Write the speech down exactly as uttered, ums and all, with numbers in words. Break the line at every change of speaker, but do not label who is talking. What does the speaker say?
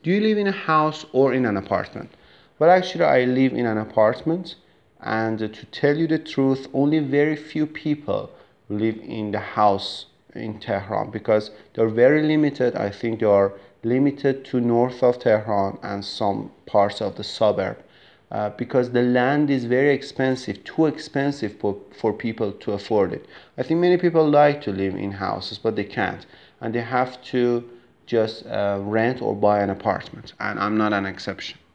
do you live in a house or in an apartment? Well, actually, I live in an apartment, and to tell you the truth, only very few people live in the house in Tehran, because they're very limited. I think they are limited to north of Tehran and some parts of the suburb, uh, because the land is very expensive, too expensive for, for people to afford it. I think many people like to live in houses, but they can't, and they have to just uh, rent or buy an apartment, and I'm not an exception.